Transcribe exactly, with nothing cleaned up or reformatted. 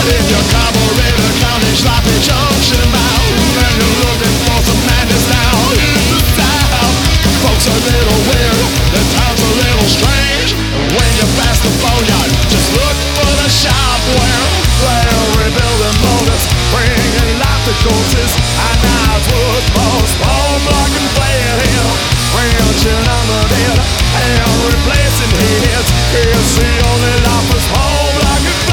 In your carburetor counting sloppy junction bound, and you're looking for some madness now in the south. Folks are a little weird, the times a little strange. When you pass the boneyard